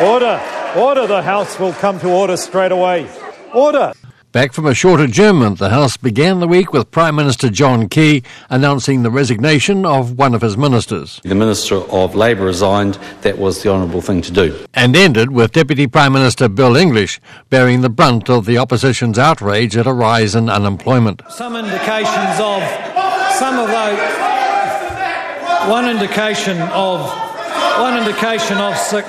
Order. Order. The House will come to order straight away. Order. Back from a short adjournment, the House began the week with Prime Minister John Key announcing the resignation of one of his ministers. The Minister of Labour resigned. That was the honourable thing to do. And ended with Deputy Prime Minister Bill English bearing the brunt of the opposition's outrage at a rise in unemployment. Some indications of some of those. One indication of sick.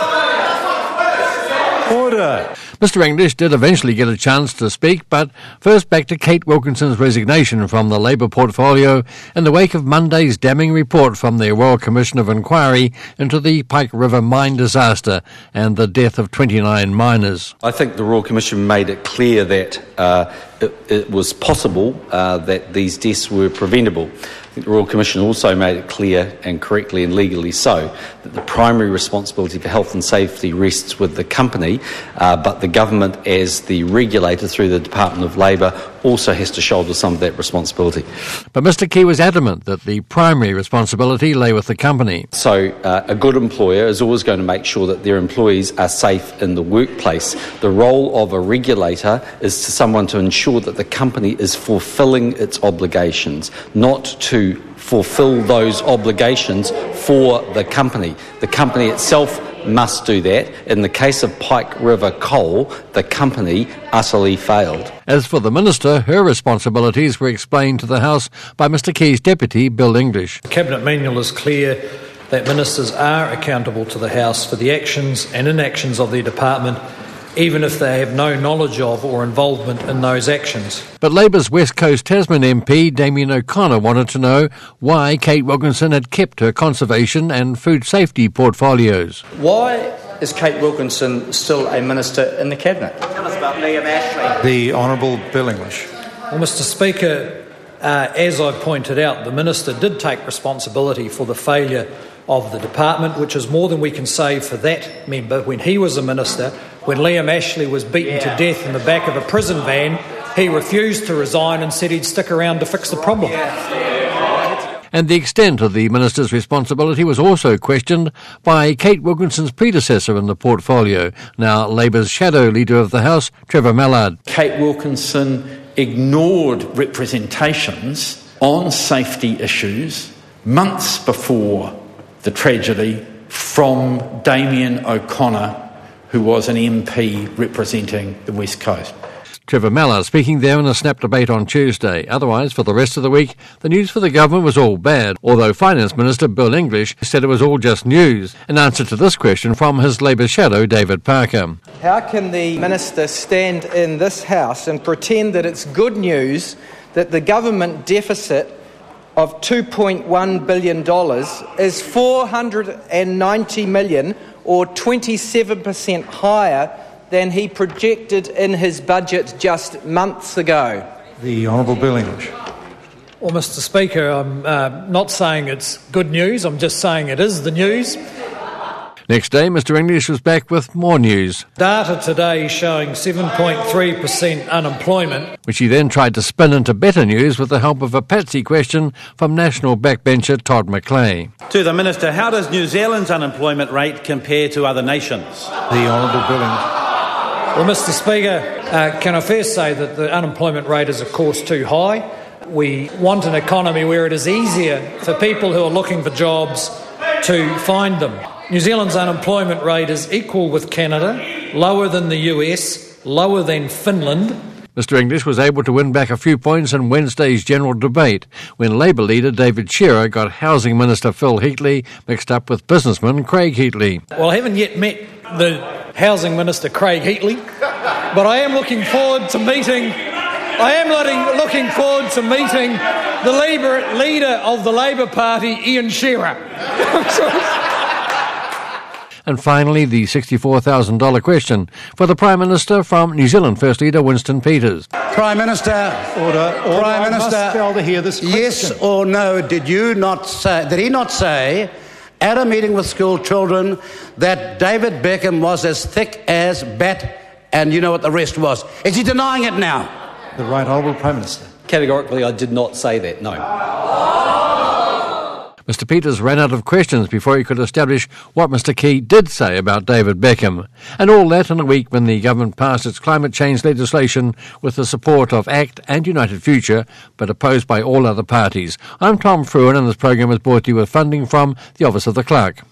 Order. Mr English did eventually get a chance to speak, but first back to Kate Wilkinson's resignation from the Labour portfolio in the wake of Monday's damning report from the Royal Commission of Inquiry into the Pike River mine disaster and the death of 29 miners. I think the Royal Commission made it clear that it was possible that these deaths were preventable. I think the Royal Commission also made it clear, and correctly and legally so, that the primary responsibility for health and safety rests with the company, but the government as the regulator through the Department of Labour also has to shoulder some of that responsibility. But Mr Key was adamant that the primary responsibility lay with the company. So a good employer is always going to make sure that their employees are safe in the workplace. The role of a regulator is to someone to ensure that the company is fulfilling its obligations, not to fulfil those obligations for the company. The company itself must do that. In the case of Pike River Coal, the company utterly failed. As for the minister, her responsibilities were explained to the House by Mr Key's deputy, Bill English. The Cabinet manual is clear that ministers are accountable to the House for the actions and inactions of their department, even if they have no knowledge of or involvement in those actions. But Labour's West Coast Tasman MP, Damien O'Connor, wanted to know why Kate Wilkinson had kept her conservation and food safety portfolios. Why is Kate Wilkinson still a minister in the Cabinet? Tell us about Liam Ashley. The Honourable Bill English. Well, Mr Speaker, as I pointed out, the minister did take responsibility for the failure of the department, which is more than we can say for that member. When he was a minister, when Liam Ashley was beaten to death in the back of a prison van, he refused to resign and said he'd stick around to fix the problem. And the extent of the minister's responsibility was also questioned by Kate Wilkinson's predecessor in the portfolio, now Labour's shadow leader of the House, Trevor Mallard. Kate Wilkinson ignored representations on safety issues months before the tragedy from Damien O'Connor, who was an MP representing the West Coast. Trevor Mallard speaking there in a Snap debate on Tuesday. Otherwise, for the rest of the week, the news for the government was all bad, although Finance Minister Bill English said it was all just news, in answer to this question from his Labour shadow, David Parker. How can the minister stand in this House and pretend that it's good news that the government deficit of $2.1 billion is $490 million or 27% higher than he projected in his budget just months ago? The Honourable Bill English. Well, Mr Speaker, I'm not saying it's good news, I'm just saying it is the news. Next day, Mr English was back with more news. Data today showing 7.3% unemployment, which he then tried to spin into better news with the help of a patsy question from National backbencher Todd McClay. To the Minister, how does New Zealand's unemployment rate compare to other nations? The Honourable Bill English. Well, Mr Speaker, can I first say that the unemployment rate is, of course, too high. We want an economy where it is easier for people who are looking for jobs to find them. New Zealand's unemployment rate is equal with Canada, lower than the US, lower than Finland. Mr English was able to win back a few points in Wednesday's general debate when Labour leader David Shearer got Housing Minister Phil Heatley mixed up with businessman Craig Heatley. Well, I haven't yet met the Housing Minister Craig Heatley, but I am looking forward to meeting the leader of the Labour Party, Ian Shearer. And finally, the $64,000 question for the Prime Minister from New Zealand First Leader Winston Peters. Prime Minister, Order. Prime Minister, I must be able to hear this question. Yes or no, did he not say at a meeting with school children that David Beckham was as thick as bat and you know what the rest was? Is he denying it now? The Right Honourable Prime Minister. Categorically, I did not say that, no. Mr Peters ran out of questions before he could establish what Mr Key did say about David Beckham. And all that in a week when the government passed its climate change legislation with the support of ACT and United Future, but opposed by all other parties. I'm Tom Fruin, and this program is brought to you with funding from the Office of the Clerk.